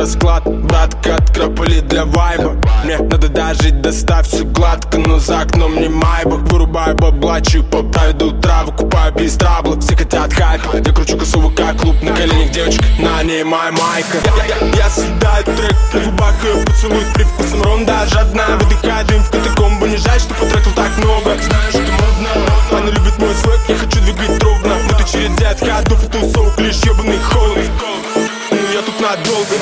расклад. Братка, откропали для вайба. Мне надо дожить, доставь все гладко, но за окном не майбах. Вырубаю бабла, чипа, проведу траву, купаю без трабла. Все хотят хайпа, я кручу косово как клуб. На коленях девочек, на ней моя майка. Я съедаю трек, на губах ее поцелуй с привкусом ром. Даже одна, выдыхаю дым в катакомбу. Не жаль, что потратил так много. Знаешь, что модно, она любит мой свек, я хочу двигать ровно. Буду через 9 ходов и тусовок, лишь ебаный холод. Ну я тут надолго.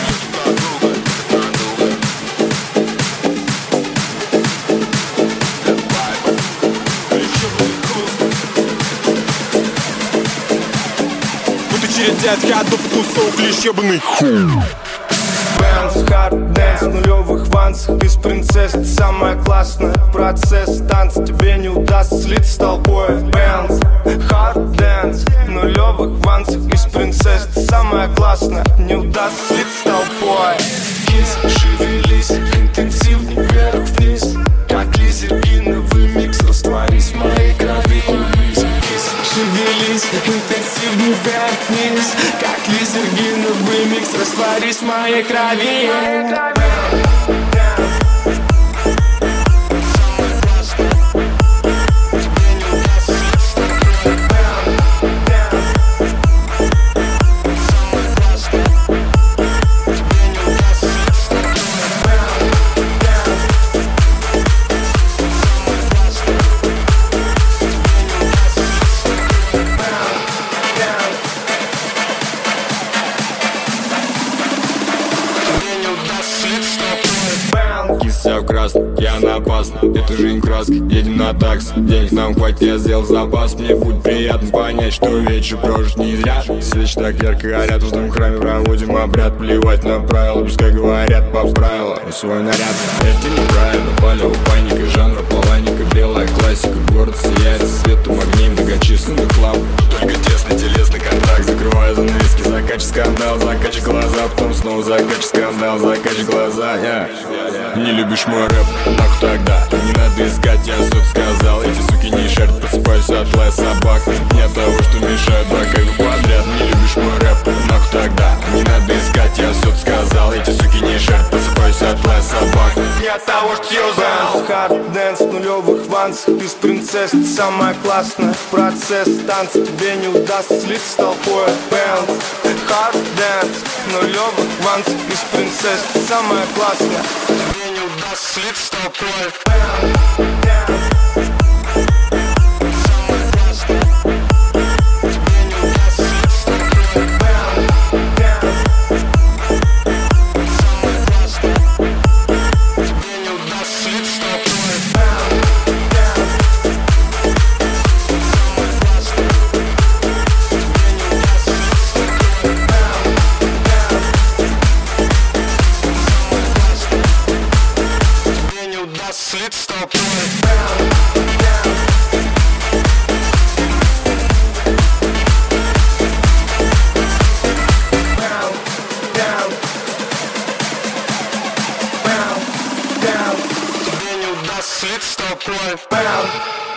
Через 9 ходов и тусовок, лишь ебаный Бэнс, хард, дэнс, нулевых вансах. Без принцесс, ты самая классная. Процесс танца тебе не удастся слиться с толпой. Бэнс, хард, дэнс, нулевых вансах. Без принцесс, ты самая классная. Не удастся слиться с толпой. Кис, шевелись, интенсивней вверх-вниз. Как лизергиновый микс, растворись в моей крови. Шевелись, интенсивней вверх-вниз. Как лизергиновый микс, растворись в моей крови. Вся в красном, я на опасно. Эту жизнь краска, едем на такси. Денег нам хватит, я сделал запас. Мне будет приятно понять, что вечер прожит не зря. Свечи так ярко горят, в каждом храме проводим обряд. Плевать на правила, пускай говорят пап правила. И свой наряд, это неправильно. Палево, паника, жанра плаваника. Белая классика, город сияет светом огней многочисленных ламп. Только тесный телесный контакт. Закрываю занавески, закачай скандал. Закачай глаза, потом снова закачай скандал. Закачай глаза, Не любишь мой рэп, нахуй тогда. Не надо искать, я все сказал. Эти суки не шарят, просыпаюсь от лая собак. Не от того, что мешают два как подряд. Не любишь мой рэп, нахуй тогда. Не надо искать, я все сказал. Эти суки не шарят, просыпаюсь от лая собак. Не от того, что юзал. Хард, дэнс, нулевых вансах. Без принцесс, ты самая классная. Процесс танца тебе не удастся слиться с толпой. Бэнс, хард, дэнс, нулевых вансах. Без принцесс, ты самая классная. Тебе не удастся слиться с толпой. Слит с толпой. Тебе не удастся слить с толпой.